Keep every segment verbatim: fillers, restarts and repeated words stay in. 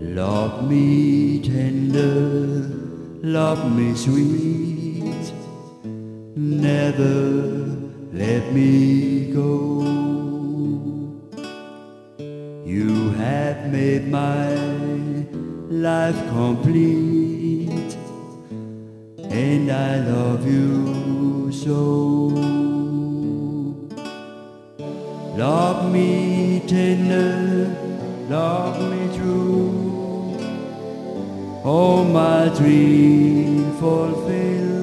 Love me tender, love me sweet, never let me go. You have made my life complete, and I love you so. Love me tender, love me true, all my dreams fulfill.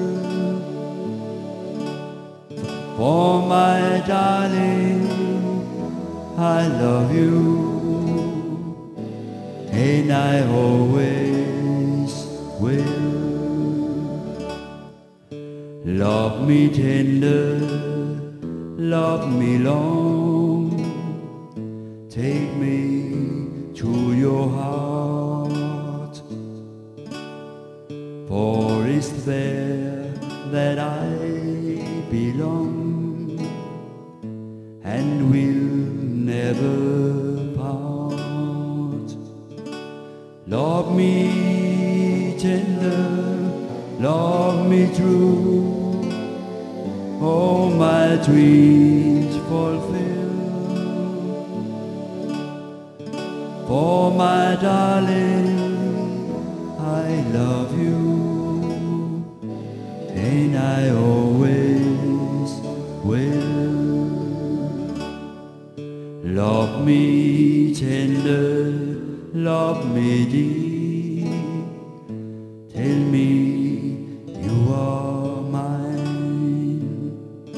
For my darling, I love you, and I always will. Love me tender, love me long, take me to your heart, for it's there that I belong, and will never part. Love me tender, love me true, all my dreams fulfill. For my darling, I love you, and I always will. Love me tender, love me deep, tell me you are mine.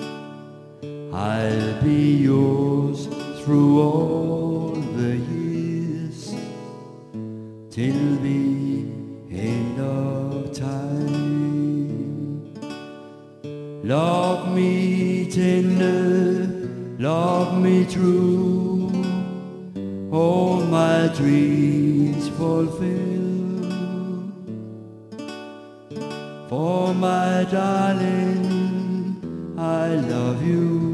I'll be yours through all the years, till the end of time. Love me tender, love me true, all my dreams fulfill. For my darling, I love you,